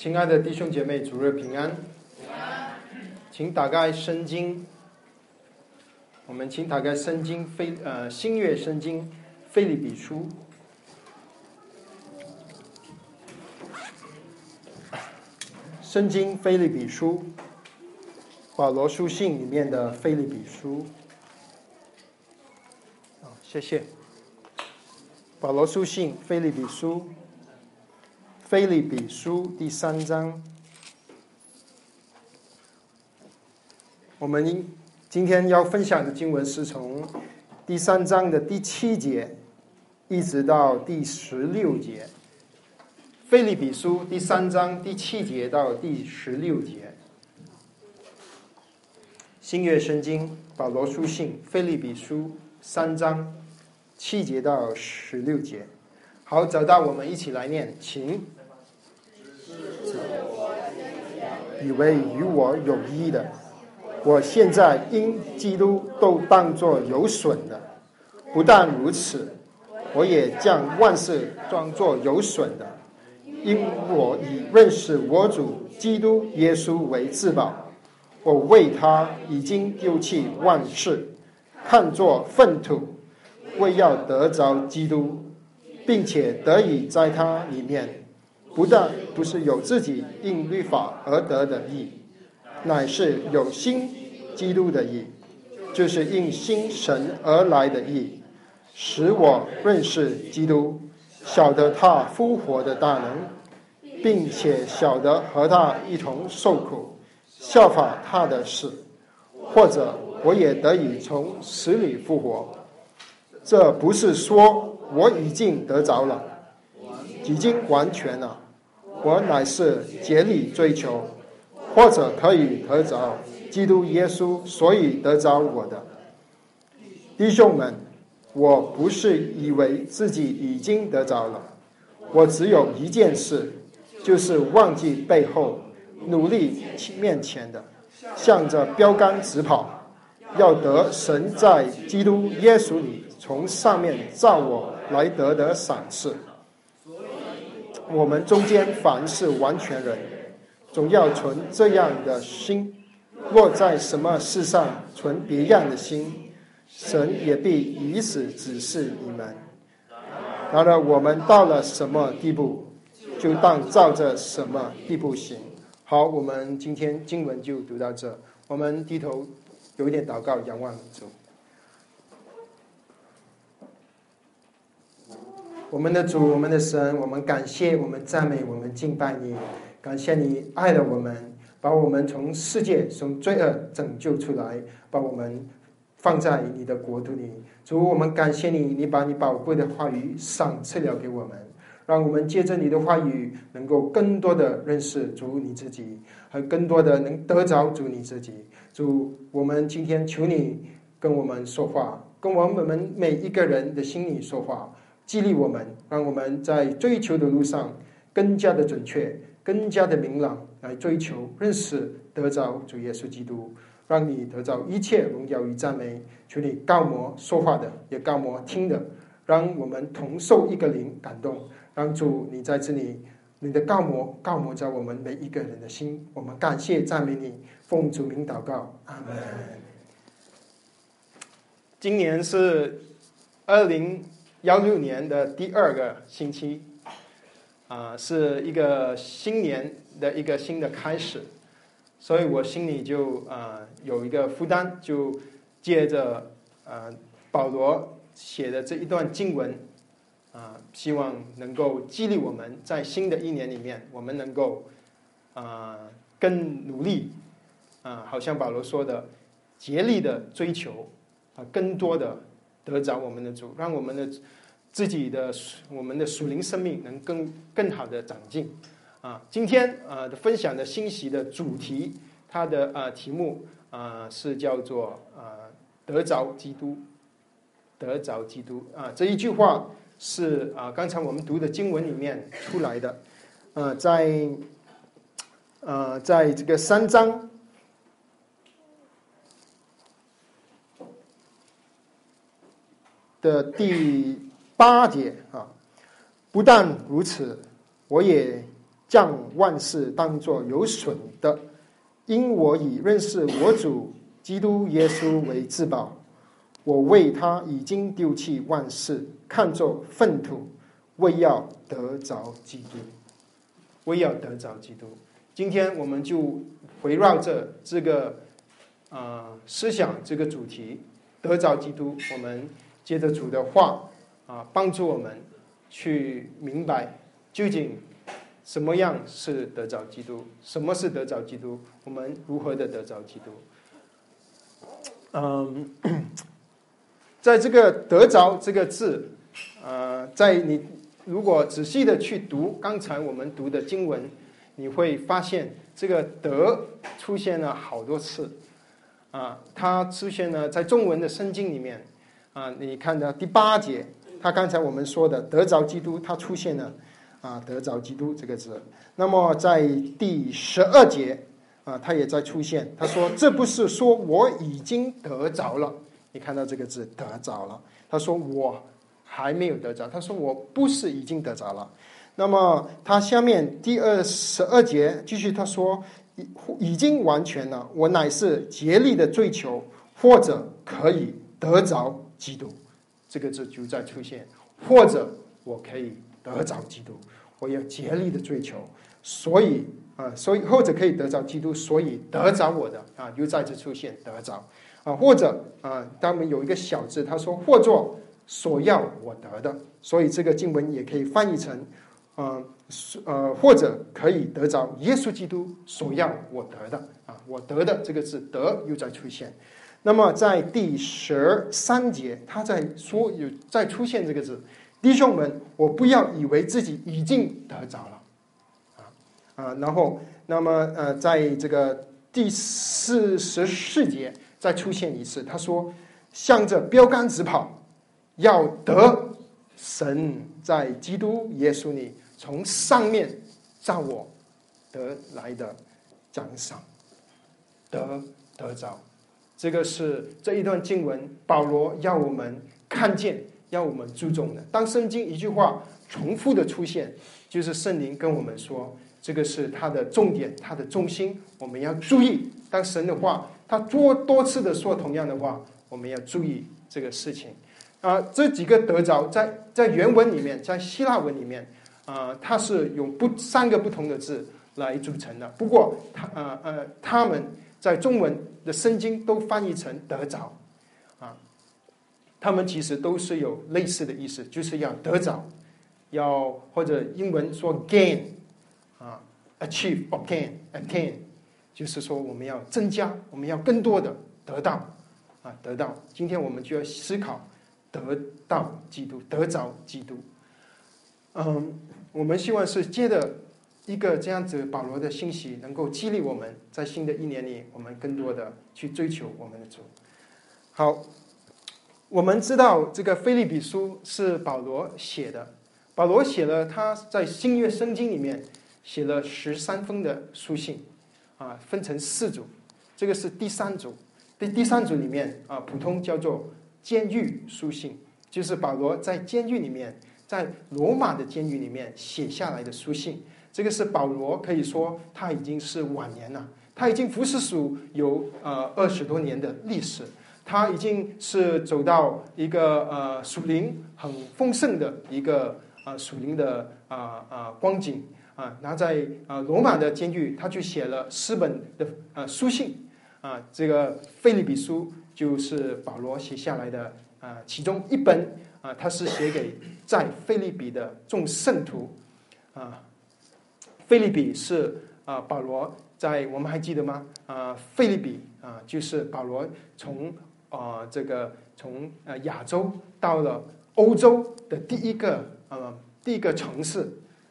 亲爱的弟兄姐妹，主日平安。请打开圣经，我们请打开圣经新约圣经腓立比书。圣经腓立比书，保罗书信里面的腓立比书。谢谢。保罗书信腓立比书，腓立比书第3章。我们今天要分享的经文是从第3章的第7节一直到第16节。腓立比书第3章第7节到第16节。新约圣经保罗书信腓立比书3章7节到16节。好，找到我们一起来念，请。以为与我有益的，我现在因基督都当作有损的。不但如此，我也将万事当作有损的，因我以认识我主基督耶稣为至宝。我为他已经丢弃万事，看作粪土，为要得着基督，并且得以在他里面，不但不是有自己因律法而得的义，乃是有新基督的义，就是因信神而来的义，使我认识基督，晓得他复活的大能，并且晓得和他一同受苦，效法他的事，或者我也得以从死里复活。这不是说我已经得着了，已经完全了，我乃是竭力追求，或者可以得着基督耶稣，所以得着我的。弟兄们，我不是以为自己已经得着了，我只有一件事，就是忘记背后，努力面前的，向着标杆直跑，要得神在基督耶稣里从上面照我来得的赏赐。我们中间凡是完全人，总要存这样的心，若在什么事上存别样的心，神也必以此指示你们。然而我们到了什么地步，就当照着什么地步行。好，我们今天经文就读到这，我们低头有一点祷告，仰望主。我们的主，我们的神，我们感谢，我们赞美，我们敬拜你。感谢你爱了我们，把我们从世界从罪恶拯救出来，把我们放在你的国度里。主，我们感谢你，你把你宝贵的话语赏赐了给我们，让我们借着你的话语能够更多的认识主你自己，和更多的能得着主你自己。主，我们今天求你跟我们说话，跟我们每一个人的心里说话，激励我们，让我们在追求的路上更加的准确，更加的明朗，来追求认识得着主耶稣基督，让你得着一切荣耀与赞美。求你膏抹说话的，也膏抹听的，让我们同受一个灵感动，让主你在这里，你的膏抹在我们每一个人的心。我们感谢赞美你，奉主名祷告，阿们。今年是2016年的第2个星期，是一个新年的一个新的开始，所以我心里就有一个负担，就借着保罗写的这一段经文，希望能够激励我们在新的一年里面，我们能够更努力，好像保罗说的，竭力的追求，更多的得着我们的主，让我们的自己的我们的属灵生命能更好的长进。今天的分享的信息的主题，它的题目是叫做得着基督，得着基督。这一句话是刚才我们读的经文里面出来的。在这个3章的第8节不但如此，我也将万事当作有损的，因我以认识我主基督耶稣为至宝。我为他已经丢弃万事，看作粪土，为要得着基督。为要得着基督。今天我们就围绕着这个思想，这个主题，得着基督，我们借着主的话帮助我们去明白究竟什么样是得着基督，什么是得着基督，我们如何的得着基督。在这个得着这个字，在你如果仔细的去读刚才我们读的经文，你会发现这个得出现了好多次它出现了在中文的圣经里面你看到第8节，它刚才我们说的得着基督，它出现了得着基督这个字。那么在第12节它也在出现，他说这不是说我已经得着了，你看到这个字得着了，他说我还没有得着，他说我不是已经得着了。那么他下面第12节继续他说已经完全了，我乃是竭力的追求，或者可以得着基督，这个字就在出现，或者我可以得着基督，我要竭力的追求，所以或者可以得着基督，所以得着我的又再次出现得着或者他们有一个小字，他说或作所要我得的，所以这个经文也可以翻译成或者可以得着耶稣基督所要我得的我得的这个字得又在出现。那么在第13节他在说有再出现这个字，弟兄们，我不要以为自己已经得着了然后那么在这个第44节再出现一次，他说向着标杆直跑，要得神在基督耶稣里从上面照我得来的奖赏，得着。这个是这一段经文保罗要我们看见，要我们注重的。当圣经一句话重复的出现，就是圣灵跟我们说这个是他的重点，他的中心，我们要注意。当神的话他多次的说同样的话，我们要注意这个事情这几个得着在原文里面，在希腊文里面它是用3个不同的字来组成的，不过他们在中文的圣经都翻译成得着他们其实都是有类似的意思，就是要得着，或者英文说 gain achieve obtain，attain， 就是说我们要增加，我们要更多的得到得到。今天我们就要思考得到基督，得着基督我们希望是借着一个这样子保罗的信息，能够激励我们在新的一年里，我们更多的去追求我们的主。好，我们知道这个腓立比书是保罗写的，保罗写了他在新约圣经里面写了13封的书信分成4组，这个是第3组。第3组里面普通叫做监狱书信，就是保罗在监狱里面，在罗马的监狱里面写下来的书信。这个是保罗可以说他已经是晚年了，他已经服侍主有20多年的历史，他已经是走到一个属灵很丰盛的一个属灵的光景然后在罗马的监狱，他就写了4本的书信这个腓立比书就是保罗写下来的其中一本他是写给在腓立比的众圣徒腓立比是保罗在我们还记得吗腓立比就是保罗从亚洲到了欧洲的第一个城市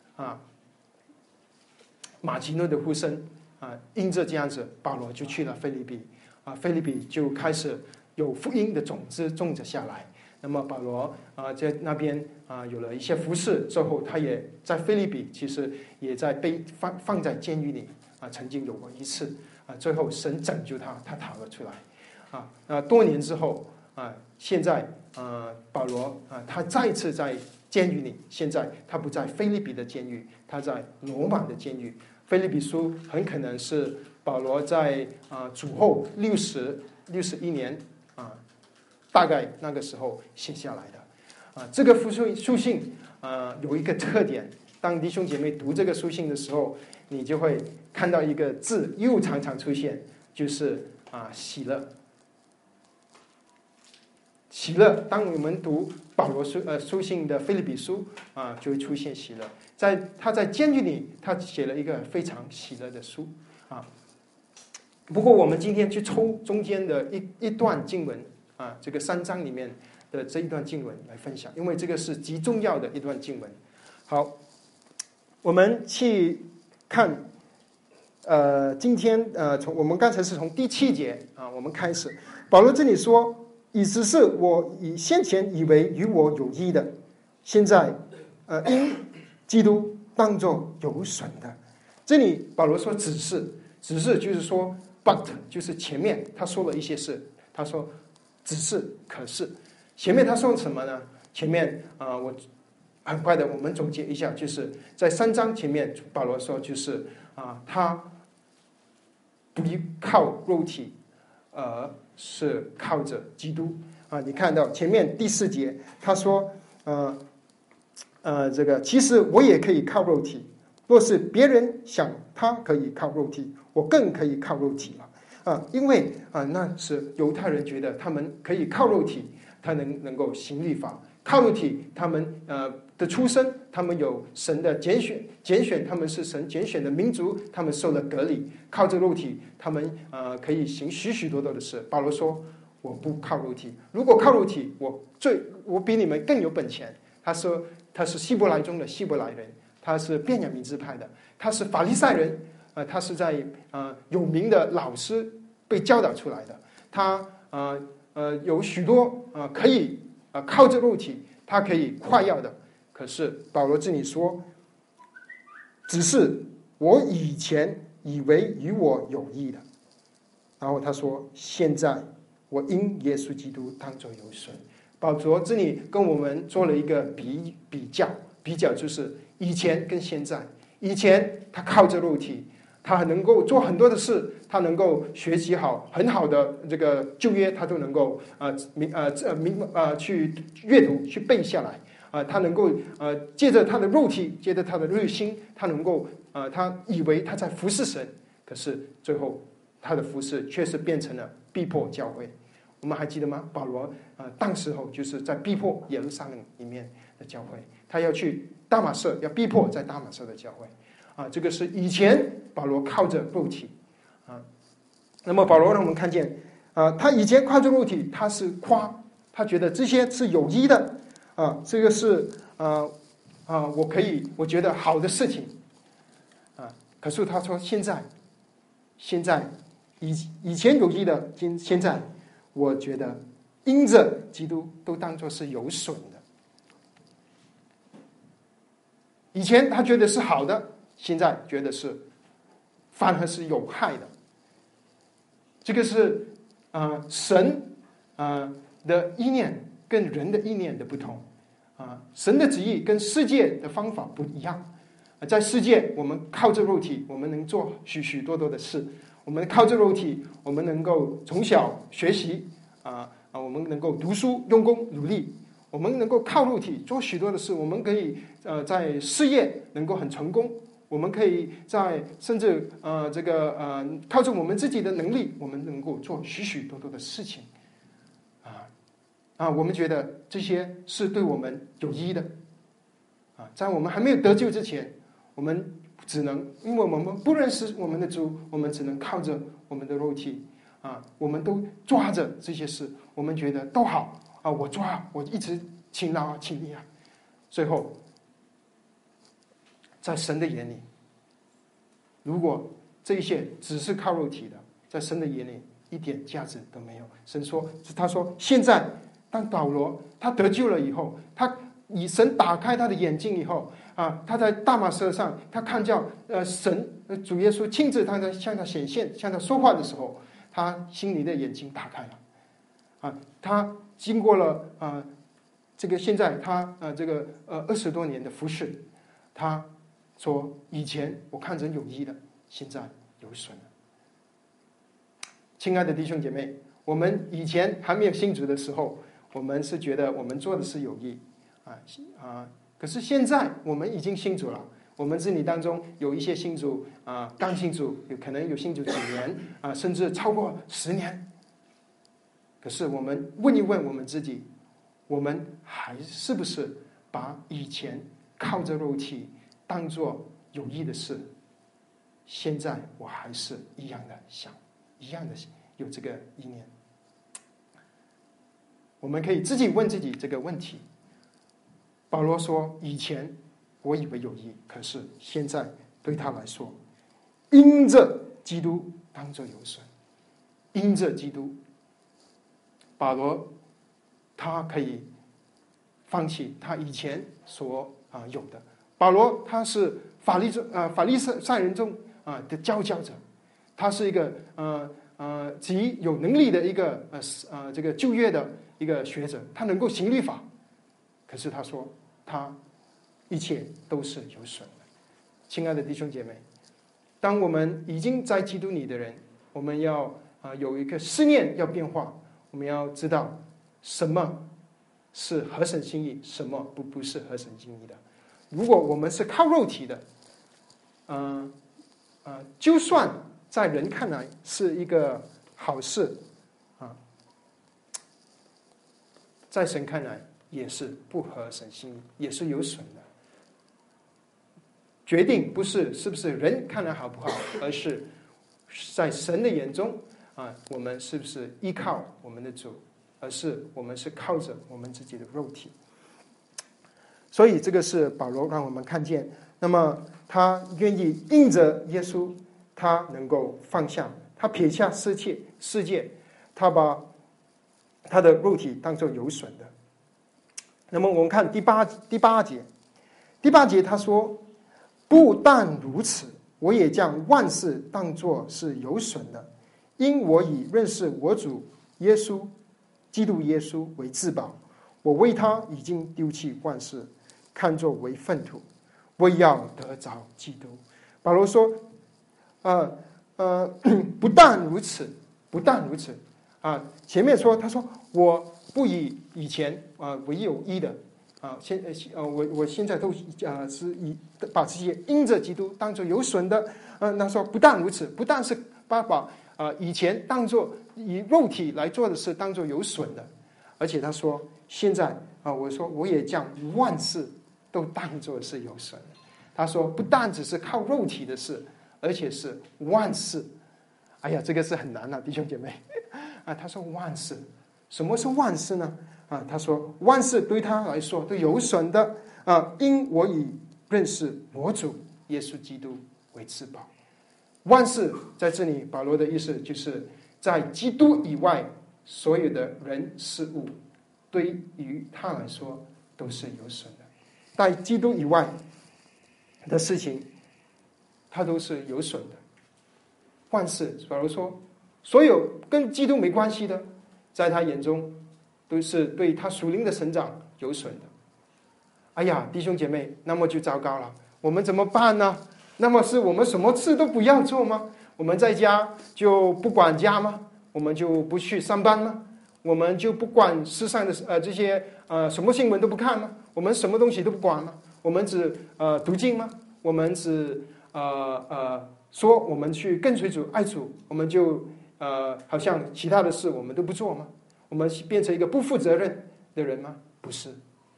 马其顿的呼声因着这样子，保罗就去了腓立比腓立比就开始有福音的种子种着下来。那么保罗在那边有了一些服事之后，他也在腓立比其实也在被放在监狱里曾经有过一次最后神拯救他逃了出来多年之后现在保罗他再次在监狱里。现在他不在腓立比的监狱，他在罗马的监狱。腓立比书很可能是保罗在主后61年大概那个时候写下来的。这个书信有一个特点，当弟兄姐妹读这个书信的时候，你就会看到一个字又常常出现，就是喜乐。喜乐，当我们读保罗书信的腓立比书就会出现喜乐。他在监狱里，他写了一个非常喜乐的书不过我们今天去抽中间的一段经文这个3章里面的这一段经文来分享，因为这个是极重要的一段经文。好，我们去看今天我们刚才是从第7节我们开始，保罗这里说，以只是我先前以为与我有益的，现在因基督当作有损的。这里保罗说只是就是说 but 就是前面他说了一些事，他说只是可是，前面他说什么呢？前面我很快的我们总结一下，就是在3章前面保罗说就是他不靠肉体是靠着基督你看到前面第4节他说这个其实我也可以靠肉体，若是别人想他可以靠肉体，我更可以靠肉体了因为那是犹太人觉得他们可以靠肉体，他能够行律法，靠肉体他们的出身，他们有神的拣选，他们是神拣选的民族，他们受了隔离，靠着肉体他们可以行许多的事。保罗说我不靠肉体，如果靠肉体我比你们更有本钱。他说他是希伯来中的希伯来人，他是便雅悯支派的，他是法利赛人他是在有名的老师被教导出来的，他有许多可以靠着肉体他可以快要的。可是保罗这里说只是我以前以为与我有益的，然后他说现在我因耶稣基督当作有损。保罗这里跟我们做了一个比较，就是以前跟现在。以前他靠着肉体，他能够做很多的事，他能够学习很好的这个旧约，他都能够去阅读去背下来他能够借着他的肉体，借着他的热心，他能够他以为他在服侍神，可是最后他的服侍却是变成了逼迫教会。我们还记得吗？保罗当时候就是在逼迫耶路撒冷里面的教会，他要去大马色，要逼迫在大马色的教会这个是以前保罗靠着肉体那么保罗让我们看见他以前靠着肉体，他是他觉得这些是有益的这个是我觉得好的事情可是他说现在以前有益的，现在我觉得因着基督都当作是有损的。以前他觉得是好的，现在觉得是反而是有害的。这个是神的意念跟人的意念的不同神的旨意跟世界的方法不一样在世界我们靠着肉体，我们能做许多的事，我们靠着肉体，我们能够从小学习我们能够读书用功努力，我们能够靠肉体做许多的事，我们可以在事业能够很成功，我们可以甚至靠着我们自己的能力，我们能够做许多的事情我们觉得这些是对我们有益的在我们还没有得救之前，我们只能因为我们不认识我们的主，我们只能靠着我们的肉体我们都抓着这些事，我们觉得都好我一直勤劳勤力最后在神的眼里，如果这一切只是靠肉体的，在神的眼里一点价值都没有。他说现在当保罗他得救了以后，他以神打开他的眼睛以后他在大马色上，他看见主耶稣亲自向他显现，向他说话的时候，他心里的眼睛打开了他经过了这个现在他20多年的服侍，他说以前我看成有益的，现在有损了。亲爱的弟兄姐妹，我们以前还没有信主的时候，我们是觉得我们做的是有益可是现在我们已经信主了，我们这里当中有一些信主刚信主，有可能有信主几年甚至超过10年。可是我们问一问我们自己，我们还是不是把以前靠着肉体当作有益的事，现在我还是一样的想，一样的有这个意念？我们可以自己问自己这个问题。保罗说以前我以为有益，可是现在对他来说，因着基督当作有损。因着基督，保罗他可以放弃他以前所有的。保罗他是法利赛人中的佼佼者，他是一个极有能力的一个这个旧约的一个学者，他能够行律法。可是他说他一切都是有损的。亲爱的弟兄姐妹，当我们已经在基督里的人，我们要有一个思念要变化，我们要知道什么是合神心意，什么不是合神心意的。如果我们是靠肉体的，就算在人看来是一个好事在神看来也是不合神心意，也是有损的。决定不是是不是人看来好不好，而是在神的眼中我们是不是依靠我们的主，而是我们是靠着我们自己的肉体。所以这个是保罗让我们看见，那么他愿意因着耶稣，他能够放下，他撇下世界，他把他的肉体当作有损的。那么我们看第八节他说，不但如此，我也将万事当作是有损的，因我以认识我主耶稣基督耶稣为至宝，我为他已经丢弃万事，看作为粪土，为要得着基督。保罗说不但如此前面说他说我不以以前为有益的我现在都是把这些因着基督当作有损的。那说不但如此，不但是把以前当作以肉体来做的事当作有损的，而且他说现在我说我也将万事都当作是有损的。他说不但只是靠肉体的事，而且是万事。哎呀，这个是很难弟兄姐妹他说万事，什么是万事呢？他说万事对他来说都有损的因我以认识我主耶稣基督为至宝。万事在这里保罗的意思就是在基督以外所有的人事物对于他来说都是有损的，在基督以外的事情他都是有损的。万事保罗说所有跟基督没关系的，在他眼中都是对他属灵的成长有损的。哎呀，弟兄姐妹，那么就糟糕了，我们怎么办呢？那么是我们什么事都不要做吗？我们在家就不管家吗？我们就不去上班吗？我们就不管世上的这些什么新闻都不看吗？我们什么东西都不管吗？我们只读经吗？我们只说我们去跟随主爱主，我们就好像其他的事我们都不做吗？我们变成一个不负责任的人吗？不是，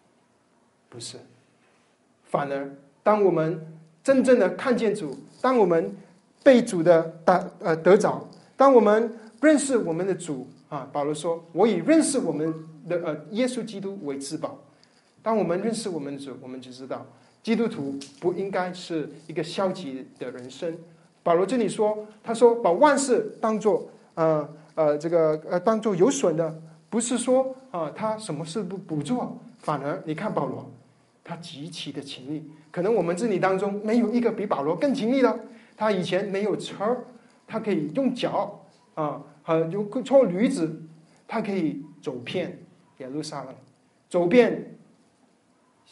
反而当我们真正的看见主，当我们被主的得着，当我们认识我们的主保罗说我以认识我们的耶稣基督为至宝。当我们认识我们的主，我们就知道基督徒不应该是一个消极的人生。保罗这里说，他说把万事当作当作有损的，不是说他什么事不做，反而你看保罗他极其的勤力。可能我们这里当中没有一个比保罗更勤力的。他以前没有车，他可以用脚坐驴子，他可以走遍耶路撒冷，走遍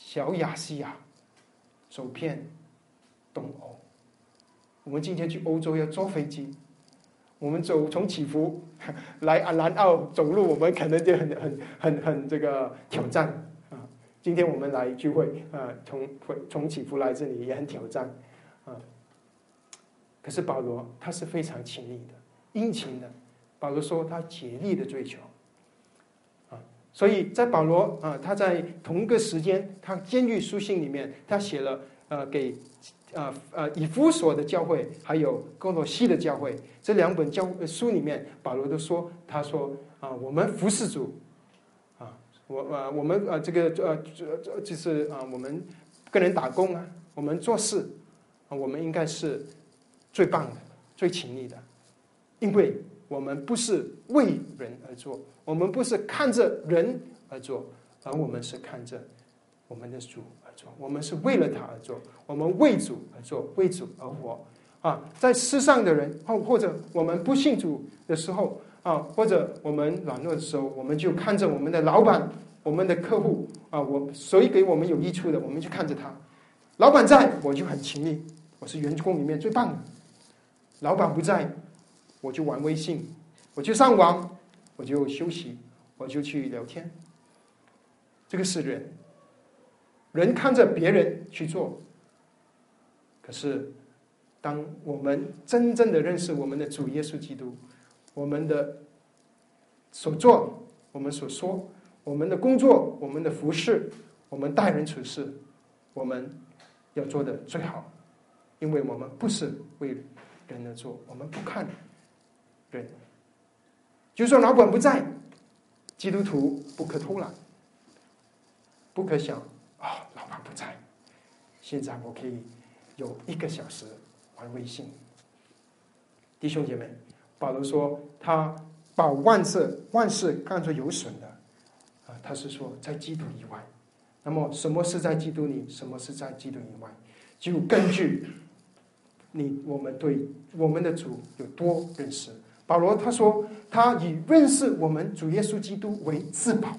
小亚细亚走遍东欧。我们今天去欧洲要坐飞机，我们从祈福来南澳走路，我们可能就很这个挑战啊。今天我们来聚会从祈福来这里也很挑战啊。可是保罗他是非常勤力的、殷勤的。保罗说他竭力的追求啊，所以在保罗他在同一个时间，他监狱书信里面，他写了给以弗所的教会，还有哥罗西的教会，这两本书里面，保罗都说，他说我们服侍主啊，我们这个就是我们跟人打工啊，我们做事我们应该是最棒的、最勤力的，因为我们不是为人而做，我们不是看着人而做，而我们是看着我们的主而做，我们是为了他而做，我们为主而做，为主而活啊！在世上的人或者我们不信主的时候啊，或者我们软弱的时候，我们就看着我们的老板、我们的客户啊，谁给我们有益处的，我们就看着他。老板在，我就很勤力，我是员工里面最棒的。老板不在，我就玩微信，我就上网，我就休息，我就去聊天。这个是人看着别人去做，可是当我们真正的认识我们的主耶稣基督，我们的所做，我们所说，我们的工作，我们的服事，我们待人处事，我们要做的最好，因为我们不是为人而做，我们不看人。就算老板不在，基督徒不可偷懒，不可想老板不在，现在我可以有1个小时玩微信。弟兄姐妹，保罗说他把万事看作有损的他是说在基督以外。那么什么是在基督里，什么是在基督以外，就根据我们对我们的主有多认识。保罗他说他以认识我们主耶稣基督为至宝，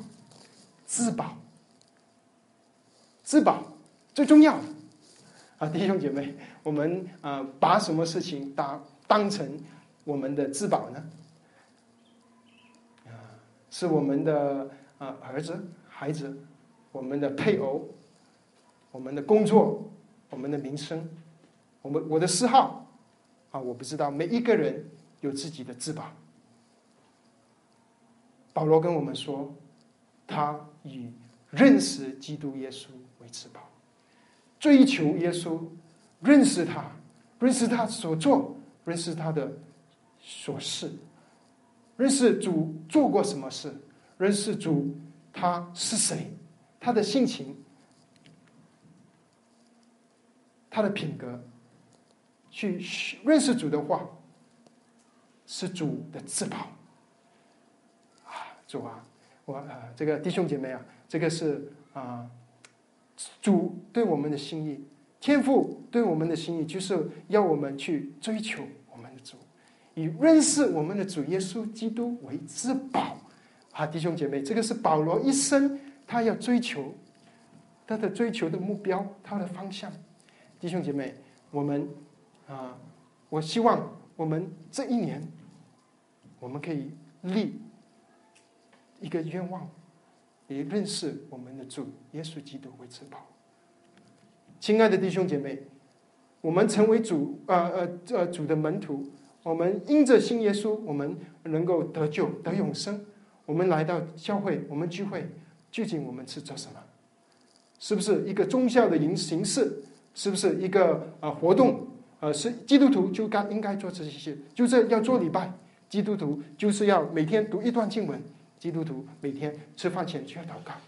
最重要的弟兄姐妹，我们把什么事情当成我们的至宝呢？是我们的儿子、孩子，我们的配偶，我们的工作，我们的名声，我的嗜好我不知道，每一个人有自己的至宝。保罗跟我们说，他以认识基督耶稣为至宝，追求耶稣，认识他所做，认识他的所事，认识主做过什么事，认识主他是谁，他的性情，他的品格，去认识主的话，是主的至宝主我这个弟兄姐妹这个是主对我们的心意，天父对我们的心意，就是要我们去追求我们的主，以认识我们的主耶稣基督为至宝弟兄姐妹，这个是保罗一生他要追求，他的追求的目标，他的方向。弟兄姐妹，我希望我们这一年，我们可以立一个愿望，以认识我们的主耶稣基督为至宝。亲爱的弟兄姐妹，我们成为主的门徒，我们因着信耶稣，我们能够得救得永生。我们来到教会，我们聚会，究竟我们是做什么？是不是一个宗教的形式？是不是一个活动？是基督徒就应该做这些，就是要做礼拜。基督徒就是要每天读一段经文。基督徒每天吃饭前就要祷告。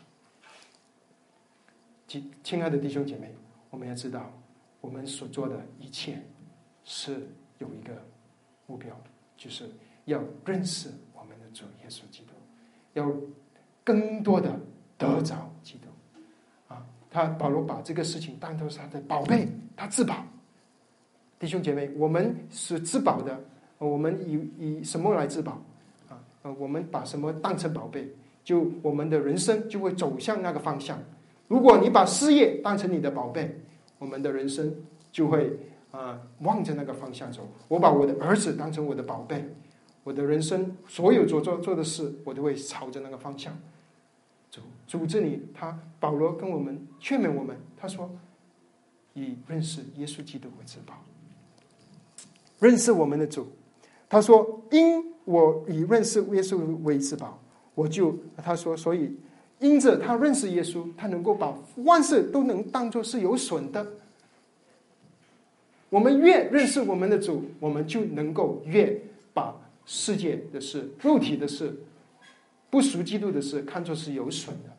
亲爱的弟兄姐妹，我们要知道，我们所做的一切是有一个目标，就是要认识我们的主耶稣基督，要更多的得着基督保罗把这个事情当作是他的宝贝，他至宝。弟兄姐妹，我们是至宝的，我们以什么来至宝我们把什么当成宝贝，就我们的人生就会走向那个方向。 如果你把事业当成你的宝贝，我们的人生就会望着那个方向走。我把我的儿子当成我的宝贝，我的人生所有做的事，我都会朝着那个方向走。主这里，保罗跟我们劝勉我们，他说：“以认识耶稣基督为至宝，认识我们的主。”他说：“因我以认识耶稣为至宝，他说，所以因着他认识耶稣，他能够把万事都能当作是有损的。我们越认识我们的主，我们就能够越把世界的事、肉体的事、不属基督的事看作是有损的。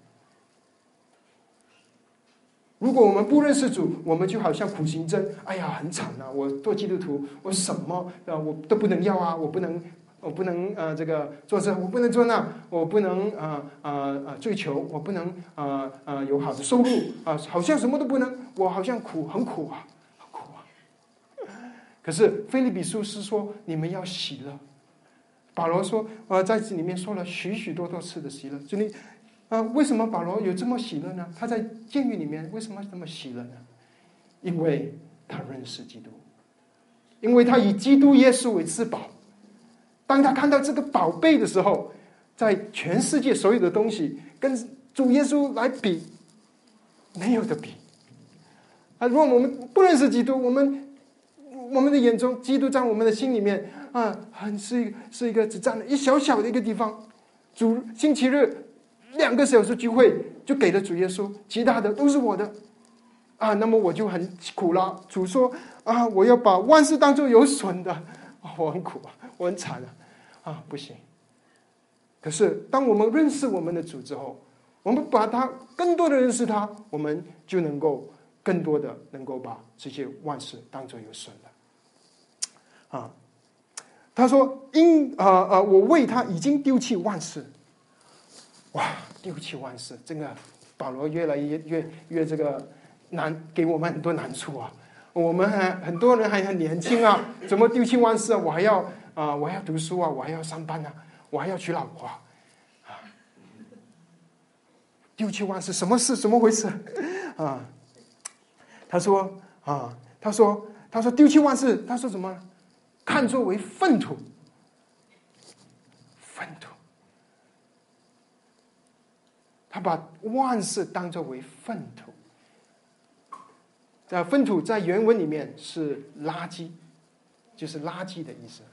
如果我们不认识主，我们就好像苦行僧，哎呀，很惨啊！我做基督徒，我什么我都不能要啊！我不能这个做这，我不能做那，我不能追求，我不能有好的收入好像什么都不能，我好像很苦啊，很苦啊。可是腓立比书是说，你们要喜乐。保罗说，在这里面说了许许多多次的喜乐。这里为什么保罗有这么喜乐呢？他在监狱里面为什么这么喜乐呢？因为他认识基督，因为他以基督耶稣为至宝。当他看到这个宝贝的时候，在全世界所有的东西跟主耶稣来比，没有的比。如果我们不认识基督，我们的眼中，基督在我们的心里面是一个只占了一小小的一个地方。星期日2个小时聚会就给了主耶稣，其他的都是我的那么我就很苦了。主说我要把万事当作有损的，我很苦我很惨不行。可是当我们认识我们的主之后，我们把他更多的认识他，我们就能够更多的能够把这些万事当作有损的他说我为他已经丢弃万事。哇，丢弃万事，这个保罗越来越这个难，给我们很多难处我们很多人还很年轻怎么丢弃万事我还要读书我还要上班我还要娶老婆丢弃万事，什么事？怎么回事他说丢弃万事，他说什么？看作为粪土。他把万事当作为粪土。粪土在原文里面是垃圾，就是垃圾的意思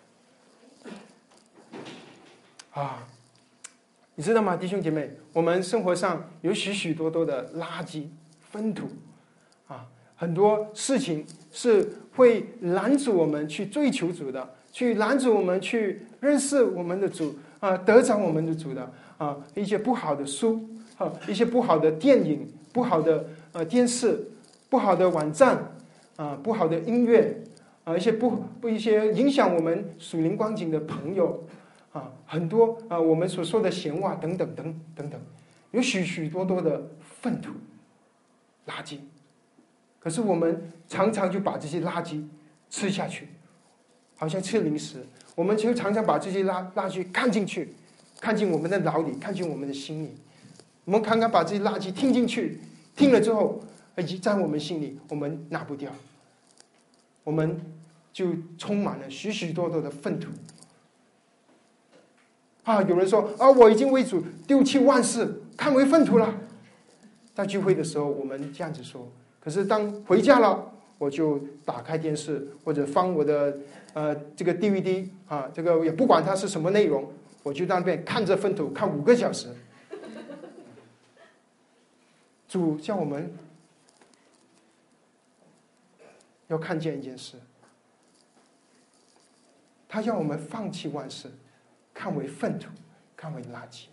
你知道吗，弟兄姐妹？我们生活上有许许多多的垃圾、粪土很多事情是会拦阻我们去追求主的，去拦阻我们去认识我们的主得着我们的主的一些不好的书一些不好的电影、不好的电视、不好的网站不好的音乐一些影响我们属灵光景的朋友很多我们所说的闲话等等等等，有许许多多的粪土、垃圾。可是我们常常就把这些垃圾吃下去，好像吃零食。我们就常常把这些垃圾看进去，看进我们的脑里，看进我们的心里。我们常常把这些垃圾听进去，听了之后以及在我们心里我们拿不掉，我们就充满了许许多多的粪土有人说我已经为主丢弃万事，看为粪土了。在聚会的时候我们这样子说，可是当回家了，我就打开电视或者放我的这个 DVD 这个也不管它是什么内容，我就在那边看着粪土看5个小时。主叫我们要看见一件事，他要我们放弃万事，看为粪土，看为垃圾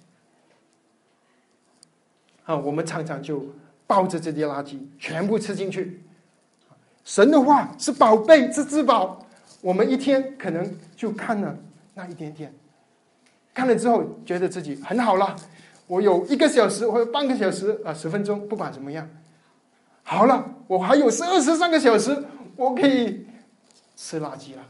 我们常常就抱着这些垃圾全部吃进去。神的话是宝贝，是至宝，我们一天可能就看了那一点点，看了之后觉得自己很好了，我有1个小时或者半个小时10分钟，不管怎么样好了，我还有23个小时，我可以吃垃圾了。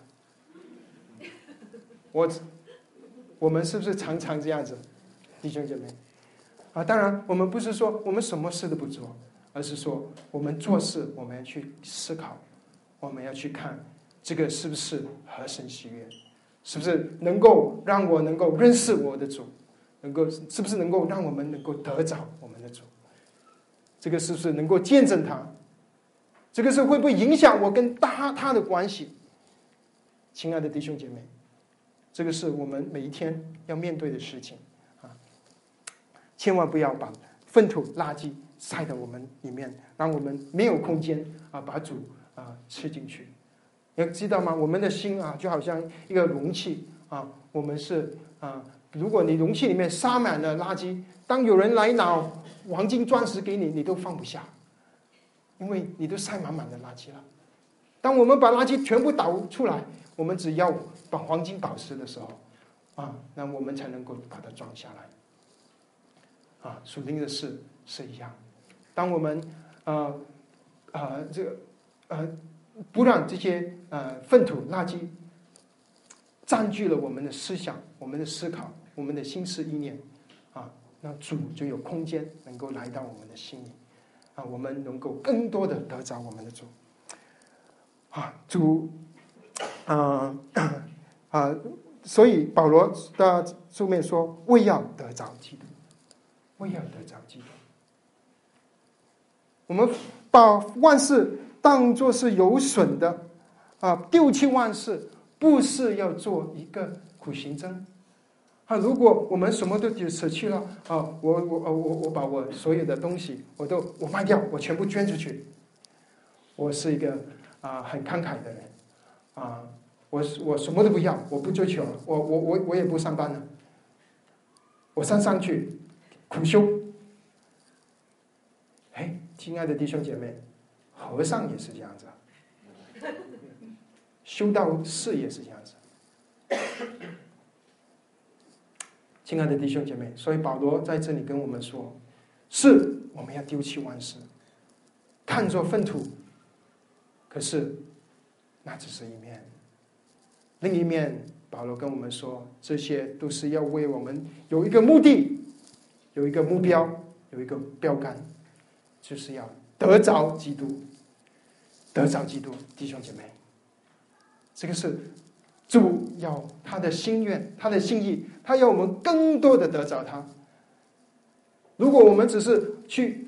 我们是不是常常这样子，弟兄姐妹当然我们不是说我们什么事都不做，而是说我们做事我们要去思考，我们要去看这个是不是合神喜悦，是不是能够让我能够认识我的主，是不是能够让我们能够得着我们的主，这个是不是能够见证他，这个是会不会影响我跟他的关系。亲爱的弟兄姐妹，这个是我们每一天要面对的事情啊！千万不要把粪土垃圾塞到我们里面，让我们没有空间把主吃进去。要知道吗？我们的心就好像一个容器我们是如果你容器里面撒满了垃圾，当有人来拿黄金钻石给你，你都放不下，因为你都塞满满的垃圾了。当我们把垃圾全部倒出来，我们只要把黄金宝石的时候那我们才能够把它装下来属灵的事是一样。当我们不让这些粪土垃圾占据了我们的思想、我们的思考、我们的心思意念那主就有空间能够来到我们的心里我们能够更多的得着我们的主主所以保罗的书面说，为要得着基督，为要得着基督。我们把万事当作是有损的丢弃万事，不是要做一个苦行僧如果我们什么都舍弃了我把我所有的东西我卖掉，我全部捐出去，我是一个很慷慨的人我什么都不要，我不追求了，我也不上班了，我上去苦修。亲爱的弟兄姐妹，和尚也是这样子修道士也是这样子。亲爱的弟兄姐妹，所以保罗在这里跟我们说，是我们要丢弃万事，看作粪土，可是那只是一面，另一面保罗跟我们说，这些都是要为我们有一个目的，有一个目标，有一个标杆，就是要得着基督，得着基督。弟兄姐妹，这个是主要他的心愿，他的心意，他要我们更多的得着他。如果我们只是去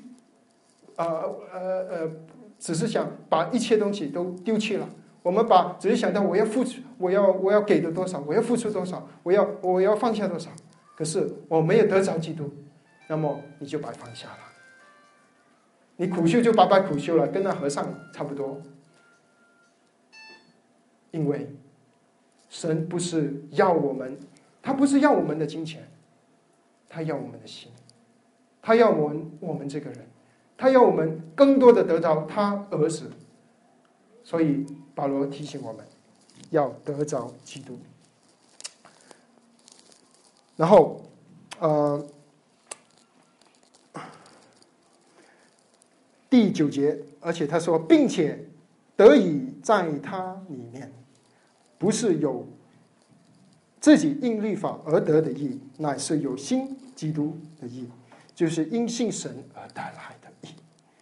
只是想把一切东西都丢弃了，我们只是想到我要付出，我要给的多少，我要付出多少，我要放下多少，可是我没有得着基督，那么你就白放下了，你苦修就白白苦修了，跟那和尚差不多。因为神不是要我们，他不是要我们的金钱，他要我们的心，他要我们这个人，他要我们更多的得到他儿子。所以保罗提醒我们要得着基督。然后第9节，而且他说，并且得以在他里面，不是有自己因律法而得的义，乃是有信基督的义，就是因信神而带来的义。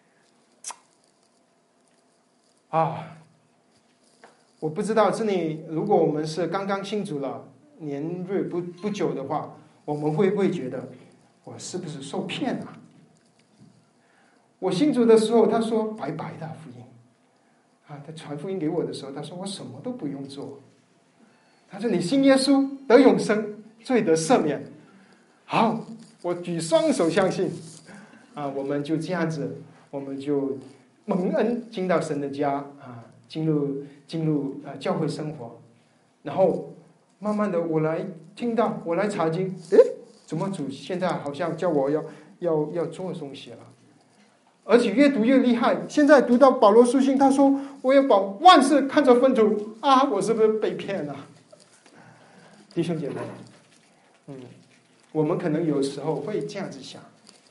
我不知道这里，如果我们是刚刚信主了，年日不久的话，我们会不会觉得我是不是受骗啊？我信主的时候，他说白白的福音他传福音给我的时候，他说我什么都不用做，他说你信耶稣得永生，罪得赦免。好，我举双手相信我们就这样子，我们就蒙恩进到神的家进入教会生活。然后慢慢的我来查经，怎么主现在好像叫我要做东西了，而且越读越厉害。现在读到保罗书信，他说我要把万事看作粪土我是不是被骗了？弟兄姐妹，我们可能有时候会这样子想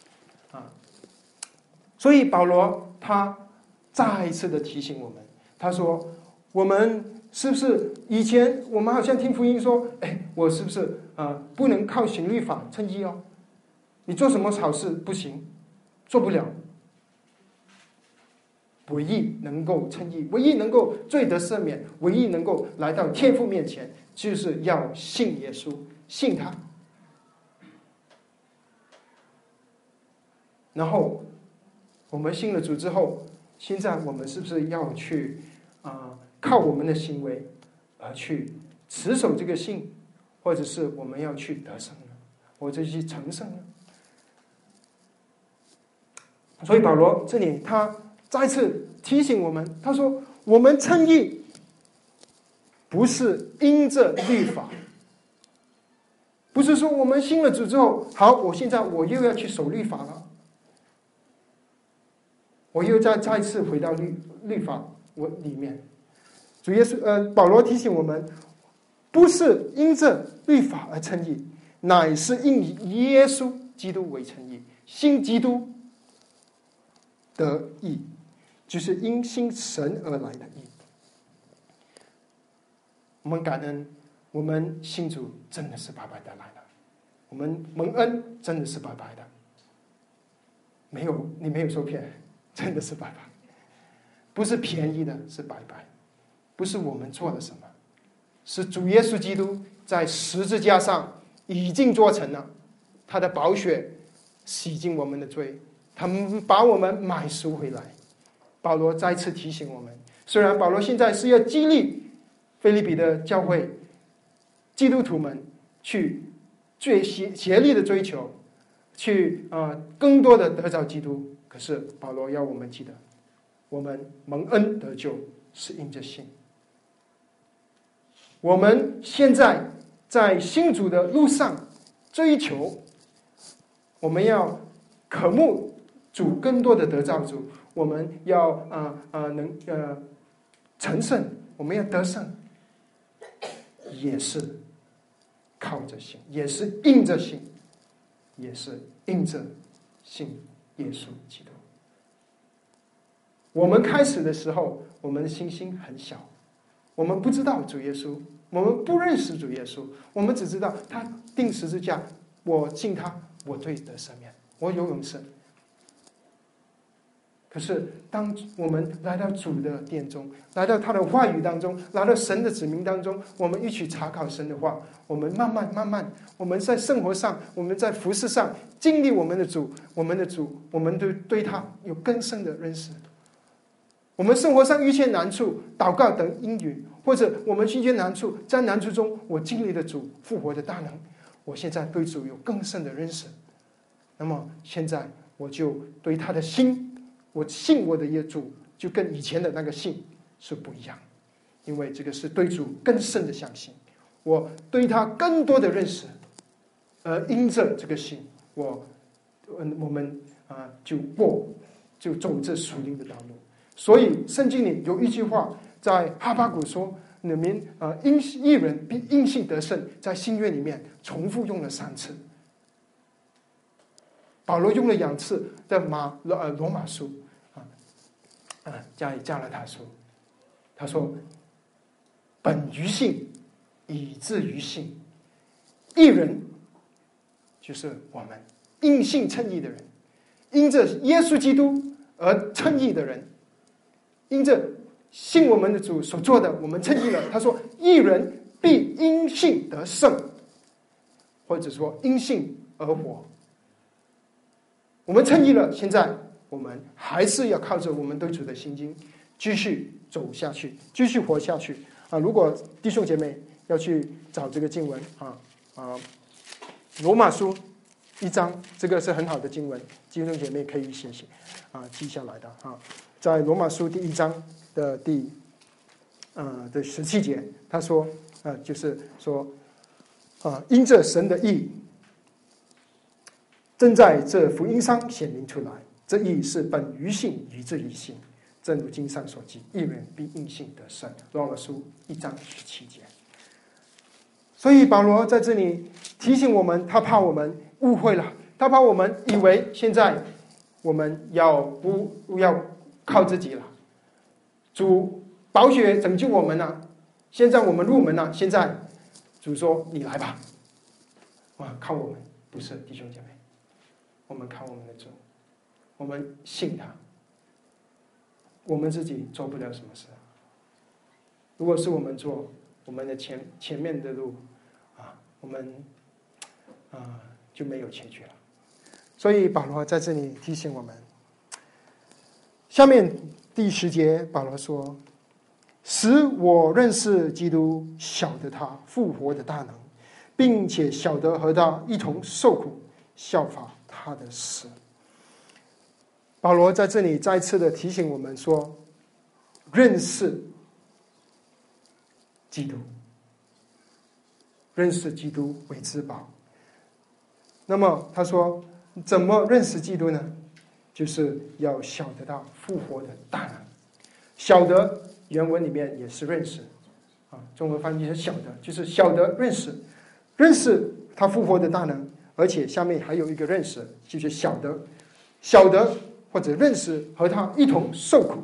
所以保罗他再一次的提醒我们，他说我们是不是以前我们好像听福音说我是不是不能靠行律法称义你做什么好事不行，做不了。唯一能够称义，唯一能够罪得赦免，唯一能够来到天父面前，就是要信耶稣，信他。然后我们信了主之后，现在我们是不是要去靠我们的行为而去持守这个信，或者是我们要去得胜呢，或者去成圣呢？所以保罗这里他再次提醒我们，他说我们称义不是因着律法，不是说我们信了主之后，好，我现在我又要去守律法了，我又再次回到律法里面。主耶稣保罗提醒我们，不是因着律法而称义，乃是因耶稣基督为称义，信基督得义，就是因信神而来的义。我们感恩，我们信主真的是白白的来的，我们蒙恩真的是白白的，你没有受骗，真的是白白，不是便宜的，是白白，不是我们做了什么，是主耶稣基督在十字架上已经做成了，他的宝血洗净我们的罪，他们把我们买赎回来。保罗再次提醒我们，虽然保罗现在是要激励腓立比的教会基督徒们去协力的追求，去更多的得着基督，可是保罗要我们记得，我们蒙恩得救是因着信。我们现在在信主的路上追求，我们要渴慕主更多的得着主，我们要成圣，我们要得胜，也是靠着信，也是印着信，也是印着信耶稣基督。我们开始的时候，我们的信心很小，我们不知道主耶稣，我们不认识主耶稣，我们只知道他钉十字架，我信他，我罪得赦免，我有永生。可是当我们来到主的殿中，来到他的话语当中，来到神的子民当中，我们一起查考神的话，我们慢慢，我们在生活上，我们在服事上经历我们的主，我们对他有更深的认识。我们生活上遇见难处，祷告等应允，或者我们遇见难处，在难处中我经历了主复活的大能，我现在对主有更深的认识。那么现在我就对他的心，我信我的耶主，就跟以前的那个信是不一样，因为这个是对主更深的相信，我对他更多的认识，而因着这个信，我们就走这属灵的道路。所以圣经里有一句话，在哈巴谷说，你们义人必因信得胜，在新约里面重复用了3次。保罗用了2次，在罗马书加拉太书，他说本于信，以至于信。义人就是我们因信称义的人，因着耶稣基督而称义的人，因着信我们的主所做的，我们称义了。他说义人必因信得胜，或者说因信而活。我们称义了，现在我们还是要靠着我们对主的信心继续走下去，继续活下去如果弟兄姐妹要去找这个经文罗马书1章，这个是很好的经文，弟兄姐妹可以写记下来的在罗马书第1章的第17节，他说就是说因着神的义正在这福音上显明出来，这义是本于信，以至于信，正如经上所记，义人必因信得胜。罗马书1章17节。所以保罗在这里提醒我们，他怕我们误会了，他怕我们以为现在我们不要靠自己了，主宝血拯救我们了，现在我们入门了，现在主说你来吧，靠我们。不是，弟兄姐妹， 我们靠我们的主，我们信他，我们自己做不了什么事。如果是我们做，我们的前面的路我们就没有结局了。所以保罗在这里提醒我们，下面第10节保罗说，使我认识基督，晓得他复活的大能，并且晓得和他一同受苦，效法他的死。保罗在这里再次的提醒我们说，认识基督，认识基督为至宝。那么他说怎么认识基督呢？就是要晓得到复活的大能。晓得原文里面也是认识中文翻译是晓得，就是晓得认识他复活的大能，而且下面还有一个认识，就是晓得或者认识和他一同受苦。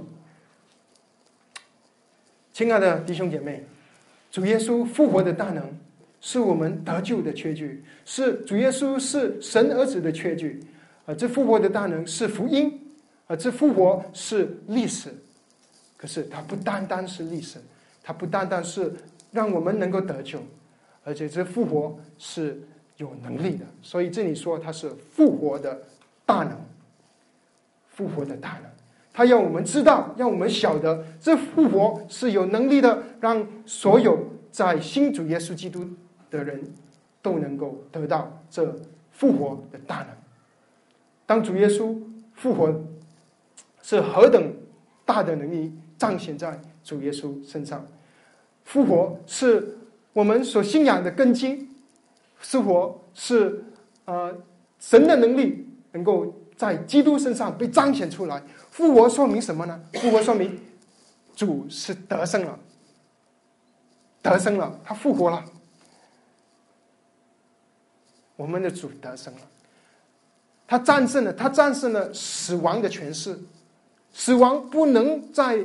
亲爱的弟兄姐妹，主耶稣复活的大能是我们得救的确据，是主耶稣是神儿子的确据这复活的大能是福音这复活是历史。可是它不单单是历史，它不单单是让我们能够得救，而且这复活是有能力的。所以这里说它是复活的大能，复活的大能，它让我们知道，让我们晓得这复活是有能力的，让所有在信主耶稣基督的人都能够得到这复活的大能。当主耶稣复活，是何等大的能力彰显在主耶稣身上。复活是我们所信仰的根基，复活是神的能力能够在基督身上被彰显出来。复活说明什么呢？复活说明主是得胜了，他复活了，我们的主得胜了，他战胜了死亡的权势，死亡不能再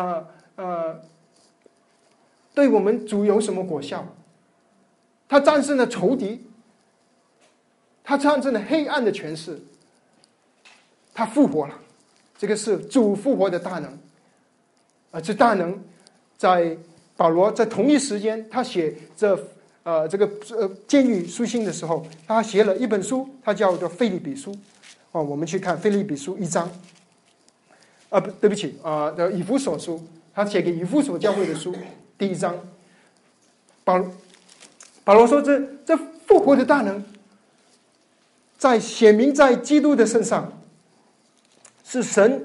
对我们主有什么果效。他战胜了仇敌，他战胜了黑暗的权势，他复活了。这个是主复活的大能。这大能在保罗在同一时间，他写这个监狱书信的时候，他写了一本书，他叫做腓立比书。我们去看腓立比书1章。对不起以弗所书，他写给以弗所教会的书第1章。保罗说这复活的大能在显明在基督的身上，是神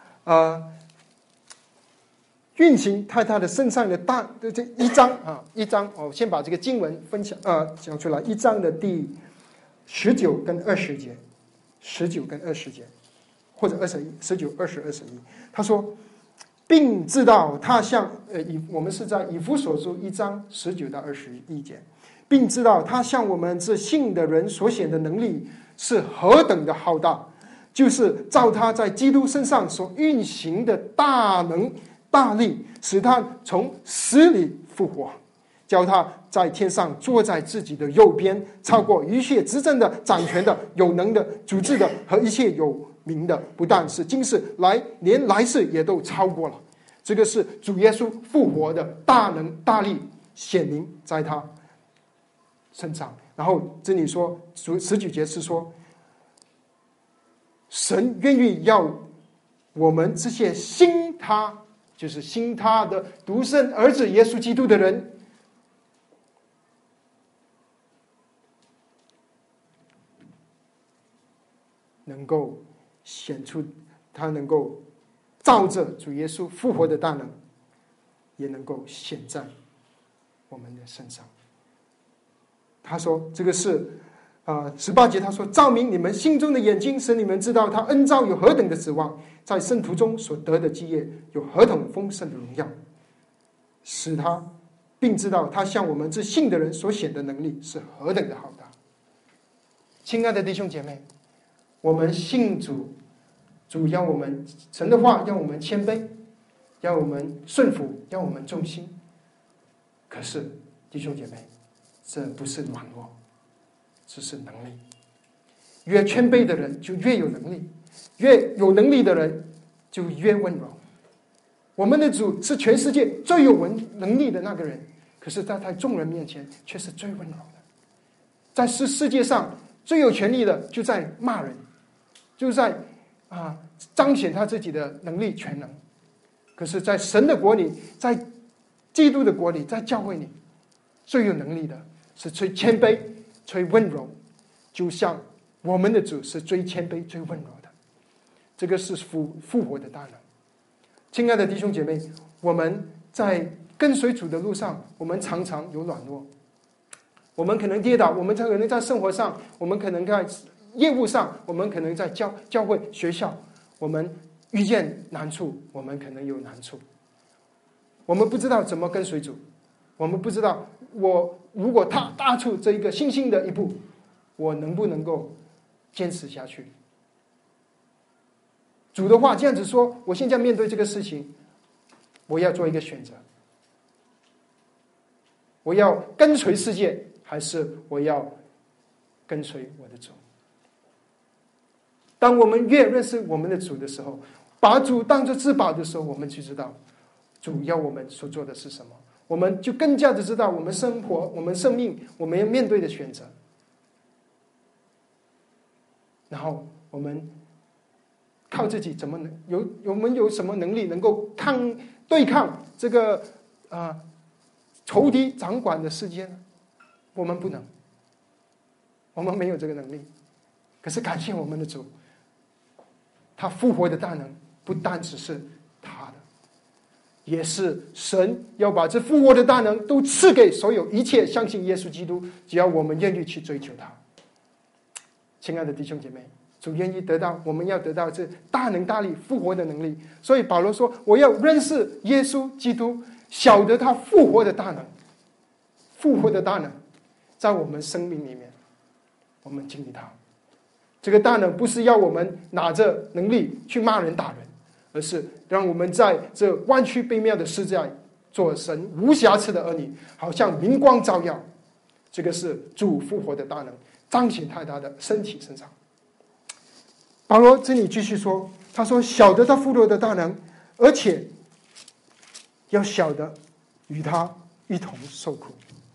运行在他的身上的这1章我先把这个经文分享讲出来。1章的第19跟20节，19跟20节，或者21 19 20 21，他说，并知道他像我们是在以弗所书1章19到21节，并知道他向我们这信的人所显的能力是何等的浩大，就是照他在基督身上所运行的大能大力，使他从死里复活，叫他在天上坐在自己的右边，超过一切执政的、掌权的、有能的、主治的和一切有名的，不但是今世连来世也都超过了。这个是主耶稣复活的大能大力显明在他身上。然后这里说19节是说，神愿意要我们这些信他，就是信他的独生儿子耶稣基督的人，能够显出他能够照着主耶稣复活的大能，也能够显在我们的身上。他说这个是18节，他说，照明你们心中的眼睛，使你们知道他恩召有何等的指望，在圣徒中所得的基业有何等丰盛的荣耀，使他并知道他向我们这信的人所显的能力是何等的浩大。亲爱的弟兄姐妹，我们信主，主要我们神的话让我们谦卑，让我们顺服，让我们忠心。可是弟兄姐妹，这不是软弱，这是能力。 越谦卑的人就越有能力，越有能力的人就越温柔。我们的主是全世界最有能力的那个人，可是在他众人面前却是最温柔的。在世界上最有权力的就在骂人，就在彰显他自己的能力全能。可是在神的国里，在基督的国里，在教会里，最有能力的是最谦卑最温柔，就像我们的主是最谦卑最温柔的。这个是复活的大能。亲爱的弟兄姐妹，我们在跟随主的路上，我们常常有软弱，我们可能跌倒，我们可能在生活上，我们可能在业务上，我们可能在教会学校，我们遇见难处，我们可能有难处，我们不知道怎么跟随主，我们不知道我如果踏出这一个信心的一步，我能不能够坚持下去。主的话这样子说，我现在面对这个事情，我要做一个选择，我要跟随世界，还是我要跟随我的主。当我们越认识我们的主的时候，把主当作至宝的时候，我们就知道主要我们所做的是什么，我们就更加的知道我们生活，我们生命，我们要面对的选择。然后我们靠自己怎么我们有什么能力能够对抗这个仇敌掌管的世界呢？我们不能，我们没有这个能力。可是感谢我们的主，他复活的大能不单只是他的，也是神要把这复活的大能都赐给所有一切相信耶稣基督，只要我们愿意去追求他。亲爱的弟兄姐妹，主愿意我们要得到这大能大力复活的能力。所以保罗说，我要认识耶稣基督，晓得他复活的大能。复活的大能在我们生命里面，我们经历他。这个大能不是要我们拿着能力去骂人打人，而是让我们在这弯曲卑妙的世界做神无瑕疵的儿女，好像明光照耀。这个是主复活的大能彰显在他的身体身上。保罗这里继续说，他说晓得他复活的大能，而且要晓得与他一同受苦。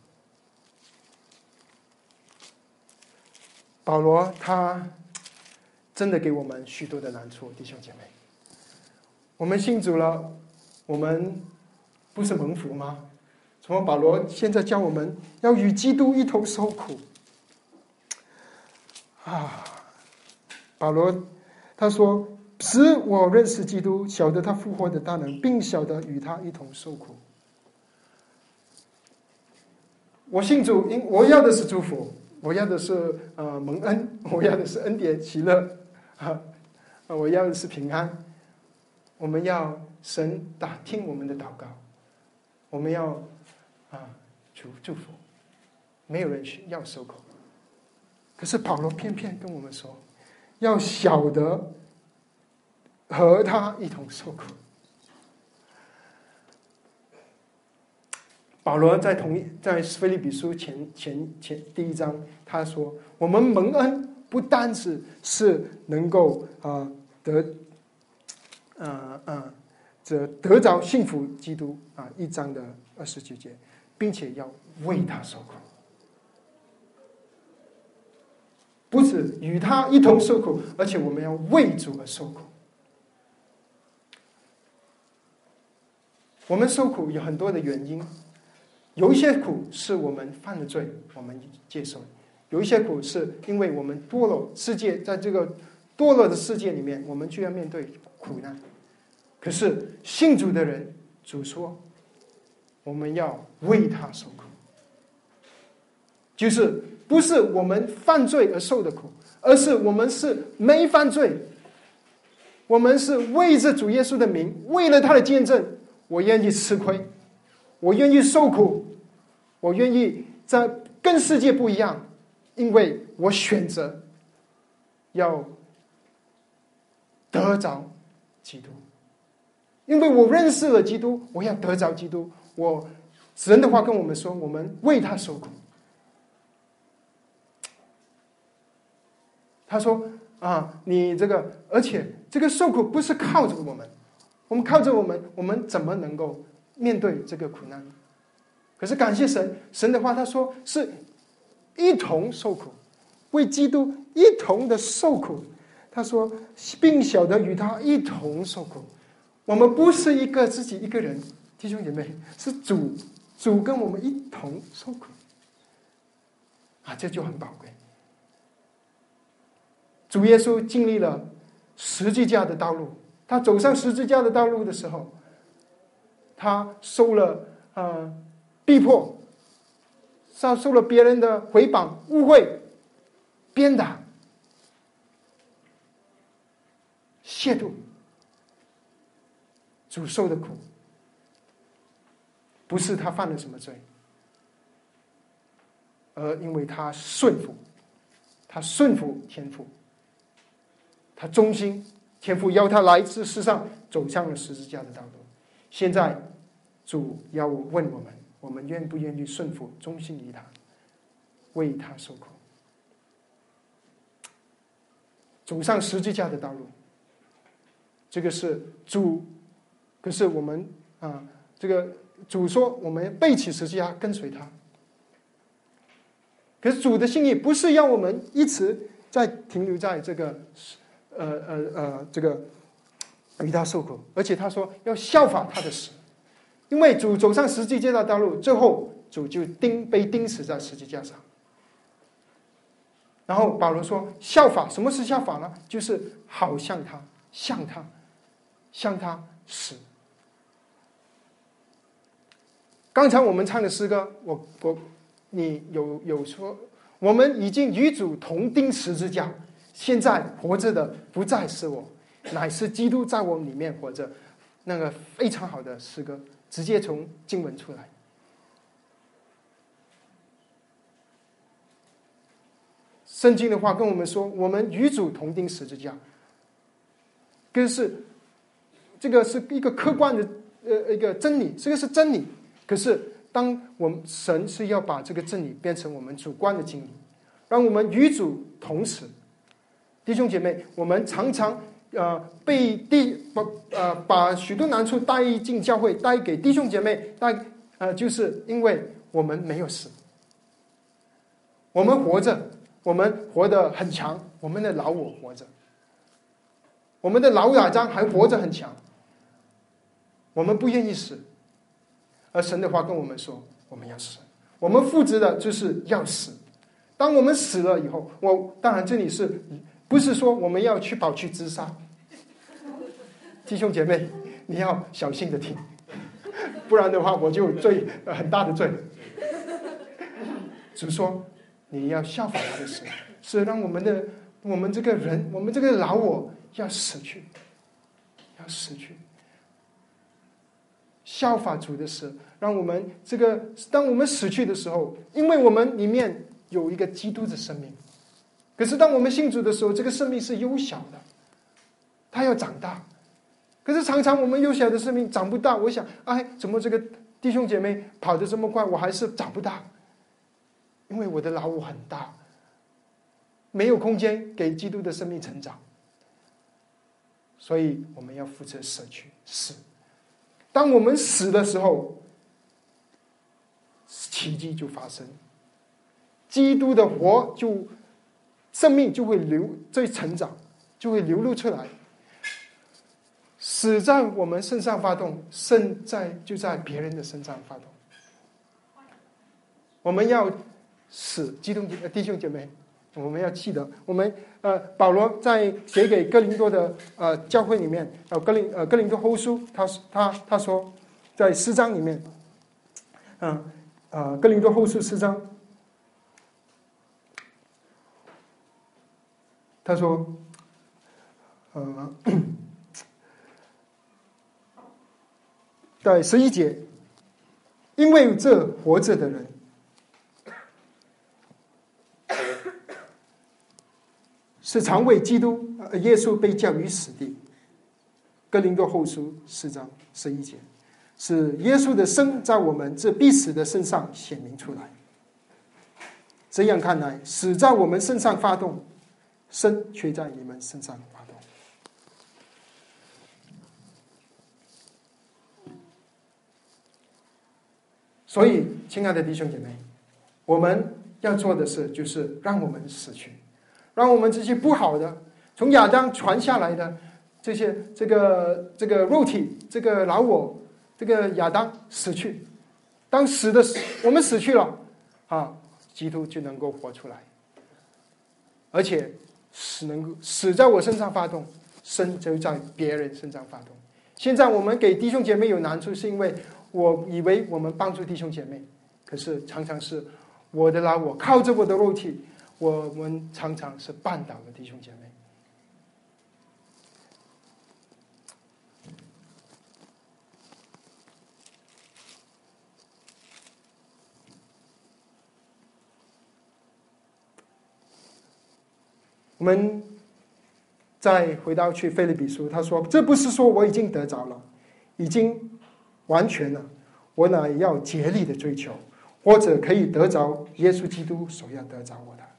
保罗他真的给我们许多的难处，弟兄姐妹，我们信主了，我们不是蒙福吗？怎么保罗现在教我们要与基督一同受苦保罗他说，使我认识基督，晓得他复活的大能，并晓得与他一同受苦。我信主，我要的是祝福，我要的是蒙恩，我要的是恩典喜乐我要的是平安。我们要神听我们的祷告，我们要祝福，没有人要受苦。可是保罗偏偏跟我们说，要晓得和他一同受苦。保罗在腓立比书前第1章，他说我们蒙恩不单是能够得着幸福基督1章的29节，并且要为他受苦，不止与他一同受苦，而且我们要为主而受苦。我们受苦有很多的原因，有一些苦是我们犯了罪，我们接受；有一些苦是因为我们堕落，在这个堕落的世界里面，我们就要面对苦难。可是信主的人，主说我们要为他受苦，就是不是我们犯罪而受的苦，而是我们是没犯罪，我们是为着主耶稣的名，为了他的见证，我愿意吃亏，我愿意受苦，我愿意在跟世界不一样，因为我选择要得着基督，因为我认识了基督，我要得着基督。神的话跟我们说，我们为他受苦。 他说你这个，而且这个受苦不是靠着我们，我们靠着我们怎么能够面对这个苦难？可是感谢神，神的话他说是一同受苦，为基督一同的受苦。他说并晓得与他一同受苦。我们不是自己一个人，弟兄姐妹，是主跟我们一同受苦这就很宝贵。主耶稣经历了十字架的道路，他走上十字架的道路的时候，他受了逼迫，受了别人的诽谤、误会、鞭打、亵渎。主受的苦不是他犯了什么罪，而因为他顺服天父，他忠心，天父邀他来这世上，走向了十字架的道路。现在主要问我们愿不愿意顺服忠心于他，为他受苦，走上十字架的道路。这个是主，可是我们这个主说我们背起十字架跟随他。可是主的心意不是要我们一直在停留在这个与他受苦，而且他说要效法他的死。因为主走上十字架的道路，最后主就被钉死在十字架上。然后保罗说效法，什么是效法呢？就是好像他，向他死。刚才我们唱的诗歌，你有说，我们已经与主同钉十字架，现在活着的不再是我，乃是基督在我里面活着。那个非常好的诗歌，直接从经文出来。圣经的话跟我们说，我们与主同钉十字架，这个是一个客观的一个真理，这个是真理。可是当我们神是要把这个真理变成我们主观的经历，让我们与主同死。弟兄姐妹，我们常常把许多难处带进教会，带给弟兄姐妹，就是因为我们没有死，我们活着，我们活得很强，我们的老我活着，我们的老亚当还活着很强，我们不愿意死。而神的话跟我们说，我们要死，我们负责的就是要死。当我们死了以后，当然这里不是说我们要跑去自杀，弟兄姐妹，你要小心的听，不然的话我就很大的罪。只是说你要效法他的死，是让我们这个人，我们这个老我要死去，效法主的死，让我们当我们死去的时候，因为我们里面有一个基督的生命。可是当我们信主的时候，这个生命是幼小的，它要长大。可是常常我们幼小的生命长不大，我想，怎么这个弟兄姐妹跑得这么快，我还是长不大？因为我的老我很大，没有空间给基督的生命成长。所以我们要负责死。当我们死的时候，奇迹就发生，基督的活生命就会成长，就会流露出来。死在我们身上发动，生就在别人的身上发动。我们要死，弟兄姐妹，我们要记得，我们保罗在写给哥林多的教会里面，哥林多后书，他说在4章里面，哥林多后书4章，他说，在11节，因为这活着的人是常为基督耶稣被交于死地。哥林多后书4章11节，是耶稣的生在我们这必死的身上显明出来。这样看来，死在我们身上发动， 神却在你们身上发动。所以，亲爱的弟兄姐妹，我们要做的事就是让我们死去，让我们这些不好的从亚当传下来的这些这个肉体，这个老我，这个亚当死去。当我们死去了啊，基督就能够活出来，而且死在我身上发动，生就在别人身上发动。现在我们给弟兄姐妹有难处，是因为我以为我们帮助弟兄姐妹，可是常常是我的老我靠着我的肉体，我们常常是绊倒了弟兄姐妹。我们再回到去腓立比书，他说：“这不是说我已经得着了，已经完全了，我乃要竭力的追求，或者可以得着耶稣基督所要得着我的。”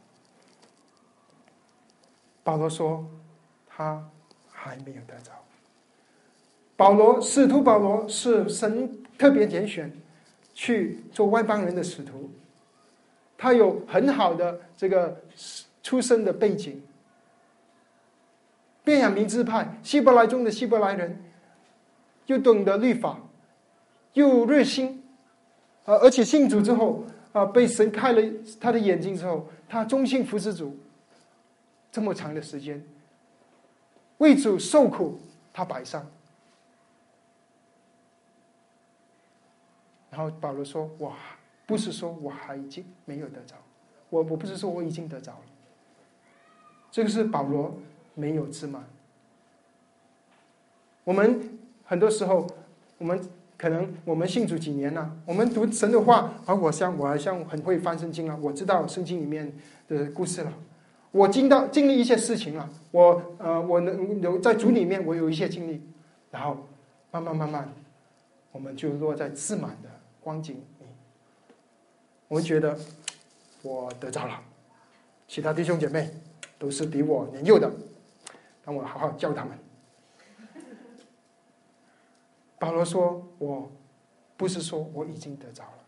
保罗说他还没有得着。使徒保罗是神特别拣选去做外邦人的使徒，他有很好的这个出身的背景。便雅悯支派，希伯来中的希伯来人，又懂得律法，又热心，而且信主之后被神开了他的眼睛之后，他忠心服侍主，这么长的时间，为主受苦，他摆上。然后保罗说：“我不是说我还已经没有得着，我不是说我已经得着了。”这个是保罗没有自满。我们很多时候，我们信主几年了，我们读神的话，我好像很会翻圣经了，我知道圣经里面的故事了，我经历一些事情了，我能有在主里面我有一些经历，然后慢慢，我们就落在自满的光景里，我们觉得我得着了，其他弟兄姐妹都是比我年幼的，让我好好教他们。保罗说：“我不是说我已经得着了。”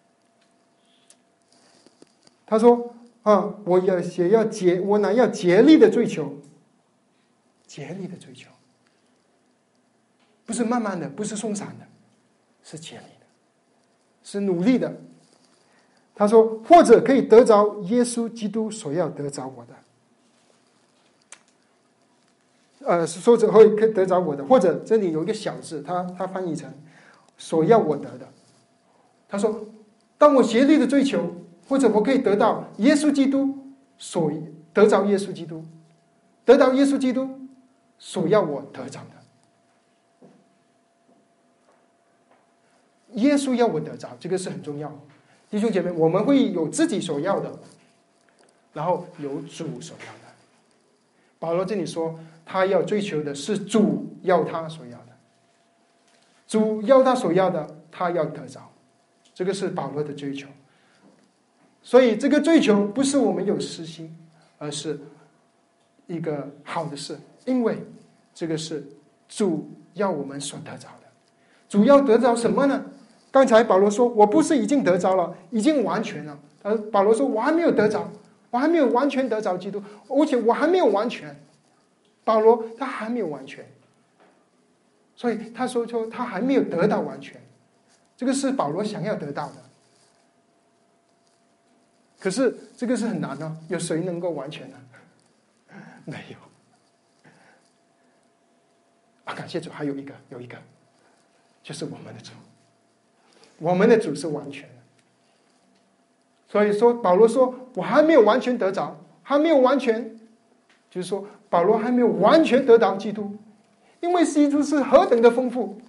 他说：“我乃要竭力的追求，竭力的追求，不是慢慢的，不是松散的，是竭力的，是努力的。”他说：“或者可以得着耶稣基督所要得着我的。”说着会得着我的，或者这里有一个小字，他翻译成所要我得的。他说：“当我竭力的追求，或者我可以得到耶稣基督得着耶稣基督，得到耶稣基督所要我得着的。耶稣要我得着，这个是很重要。弟兄姐妹，我们会有自己所要的，然后有主所要的。保罗这里说，他要追求的是主要他所要的，主要他所要的，他要得着，这个是保罗的追求。所以这个追求不是我们有私心，而是一个好的事，因为这个是主要我们所得着的。主要得着什么呢？刚才保罗说，我不是已经得着了，已经完全了。保罗说，我还没有得着，我还没有完全得着基督，而且我还没有完全。保罗他还没有完全，所以他说他还没有得到完全，这个是保罗想要得到的。可是这个是很难哦，有谁能够完全呢？没有。感谢主，还有一个，就是我们的主，我们的主是完全的。所以说，保罗说我还没有完全得着，还没有完全，就是说保罗还没有完全得到基督，因为基督是何等的丰富。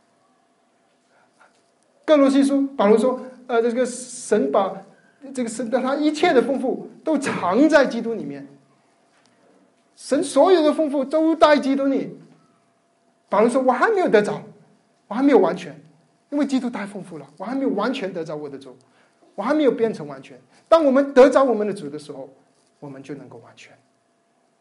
哥罗西书保罗说，这个神把这个神的他一切的丰富都藏在基督里面，神所有的丰富都在基督里。保罗说，我还没有得着，我还没有完全，因为基督太丰富了，我还没有完全得着我的主，我还没有变成完全。当我们得着我们的主的时候，我们就能够完全。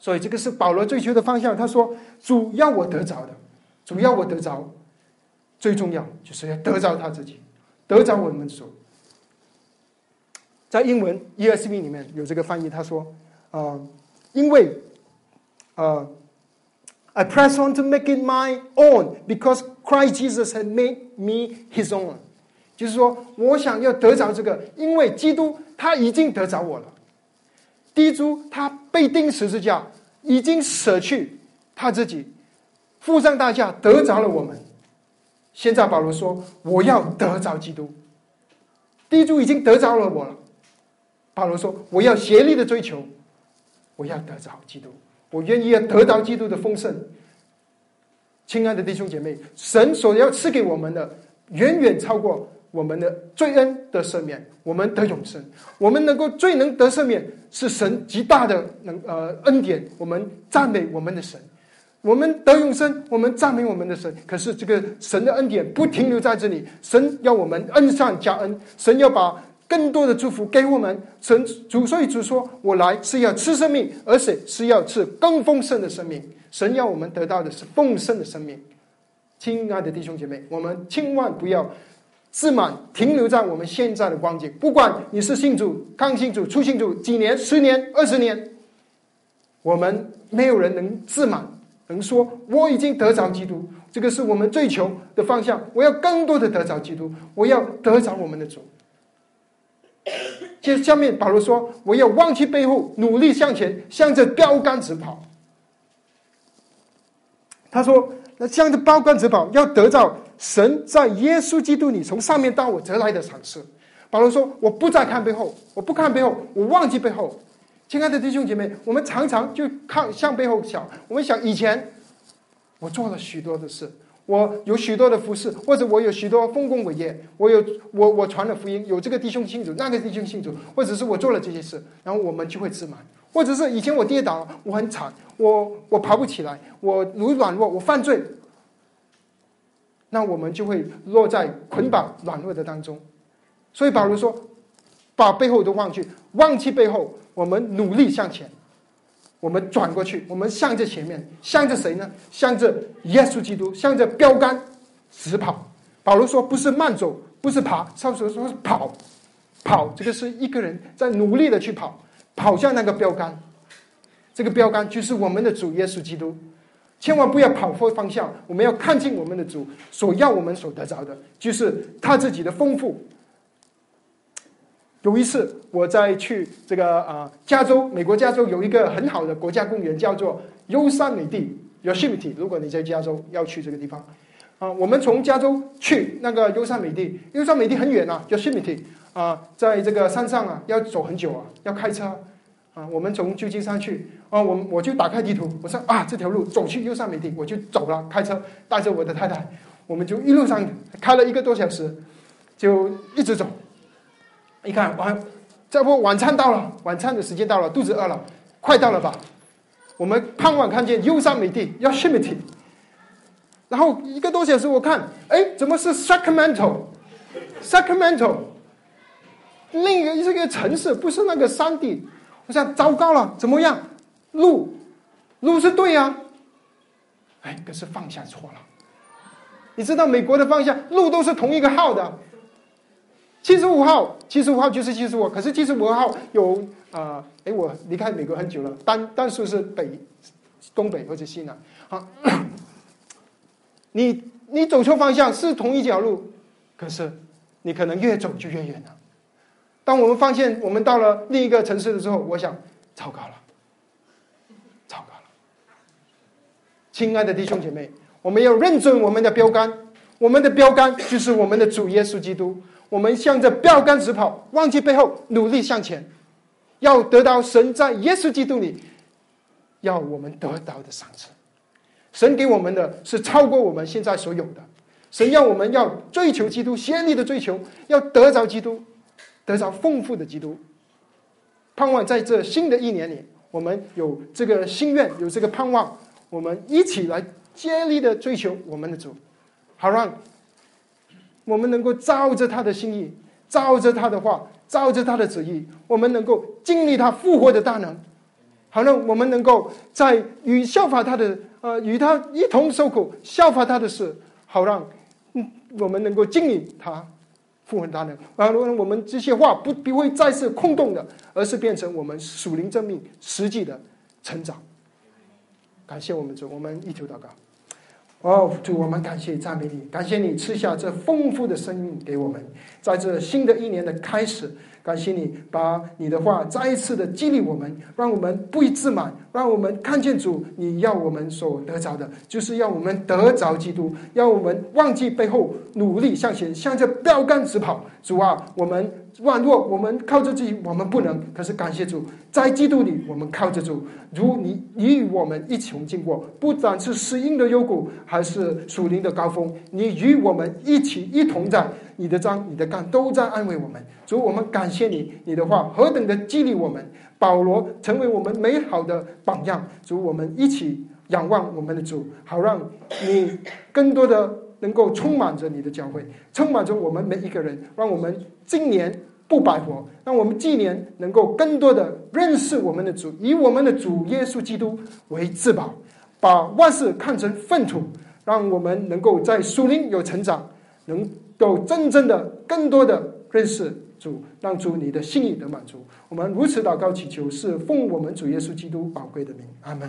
所以这个是保罗追求的方向。他说主要我得着的，主要我得着，最重要就是要得着他自己，得着我们主。在英文 ESV 里面有这个翻译，他说因为I press on to make it my own because Christ Jesus had made me his own。 就是说我想要得着这个，因为基督他已经得着我了。基督他被钉十字架，已经舍去他自己，付上代价得着了我们。现在保罗说我要得着基督，基督已经得着了我了。保罗说我要竭力的追求，我要得着基督，我愿意要得到基督的丰盛。亲爱的弟兄姐妹，神所要赐给我们的远远超过我们的罪恩的赦免，我们得永生。我们最能得赦免，是神极大的恩典。我们赞美我们的神，我们得永生，我们赞美我们的神。可是这个神的恩典不停留在这里，神要我们恩上加恩，神要把更多的祝福给我们。所以主说我来是要赐生命，而且是要赐更丰盛的生命。神要我们得到的是丰盛的生命。亲爱的弟兄姐妹，我们千万不要自满，停留在我们现在的光景。不管你是信主、刚信主、初信主几年、10年、20年，我们没有人能自满，能说我已经得着基督。这个是我们追求的方向。我要更多的得着基督，我要得着我们的主。接下面保罗说我要忘记背后，努力向前，向着标杆直跑。他说那向着标杆直跑，要得到神在耶稣基督里从上面到我得来的赏赐。保罗说我不再看背后，我不看背后，我忘记背后。亲爱的弟兄姐妹，我们常常就向背后想，我们想以前我做了许多的事，我有许多的服事，或者我有许多丰功伟业，我传了福音，有这个弟兄信主，那个弟兄信主，或者是我做了这些事，然后我们就会自满。或者是以前我跌倒了，我很惨，我爬不起来，我软弱，我犯罪，那我们就会落在捆绑软弱的当中。所以保罗说把背后都忘记，忘记背后，我们努力向前，我们转过去，我们向着前面，向着谁呢？向着耶稣基督，向着标杆直跑。保罗说不是慢走，不是爬，说是跑。这个是一个人在努力的去跑向那个标杆。这个标杆就是我们的主耶稣基督。千万不要跑错方向，我们要看清我们的主所要我们所得着的，就是他自己的丰富。有一次我在去这个加州，美国加州有一个很好的国家公园，叫做优山美地 Yosemite。 如果你在加州要去这个地方我们从加州去那个优山美地很远Yosemite 在这个山上要走很久要开车我们从旧金山去我就打开地图，我说这条路走去优山美地，我就走了，开车带着我的太太，我们就一路上开了1个多小时，就一直走。一看这不晚餐到了，晚餐的时间到了，肚子饿了，快到了吧？我们傍晚看见优山美地 Yosemite， 然后1个多小时我看怎么是 Sacramento， 另一个城市，不是那个山地。我想糟糕了，怎么样？路是对可是方向错了。你知道美国的方向路都是同一个号的，75号就是75，可是75号有我离开美国很久了，单数是东北或者西南你走错方向是同一条路，可是你可能越走就越远了。当我们发现我们到了另一个城市的时候，我想糟糕了。亲爱的弟兄姐妹，我们要认准我们的标杆，我们的标杆就是我们的主耶稣基督。我们向着标杆直跑，忘记背后，努力向前，要得到神在耶稣基督里要我们得到的赏赐。神给我们的是超过我们现在所有的，神要我们要追求基督，竭力的追求，要得着基督，得着丰富的基督。盼望在这新的1年里，我们有这个心愿，有这个盼望，我们一起来竭力的追求我们的主，好让我们能够照着他的心意，照着他的话，照着他的旨意，我们能够经历他复活的大能， 好让我们能够在效法他的与他一同受苦，效法他的事，好让我们能够经历他复活他呢。然后我们这些话不会再是空洞的，而是变成我们属灵生命实际的成长。感谢我们主，我们一同祷告。主，我们感谢赞美你，感谢你赐下这丰富的生命给我们，在这新的一年的开始，感谢你把你的话再一次的激励我们，让我们不以自满，让我们看见主，你要我们所得着的，就是要我们得着基督，要我们忘记背后，努力向前，向着标杆直跑。主啊，我们软弱，我们靠着自己我们不能，可是感谢主，在基督里我们靠着主，如你与我们一同经过，不单是死荫的幽谷，还是属灵的高峰，你与我们一同在，你的杖你的竿都在安慰我们。主，我们感谢你，你的话何等的激励我们，保罗成为我们美好的榜样。主，我们一起仰望我们的主，好让你更多的能够充满着你的教会，充满着我们每一个人，让我们今年不白活，让我们今年能够更多的认识我们的主，以我们的主耶稣基督为至宝，把万事看成粪土，让我们能够在属灵有成长，能够真正的更多的认识主，让主你的心意得满足。我们如此祷告祈求，是奉我们主耶稣基督宝贵的名，阿们。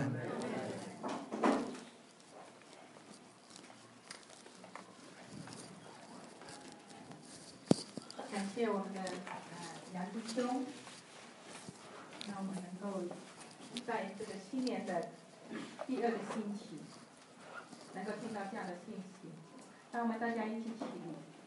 感谢我们的杨弟兄，让我们能够在这个新年的第2个星期，能够听到这样的信息，让我们大家一起起立。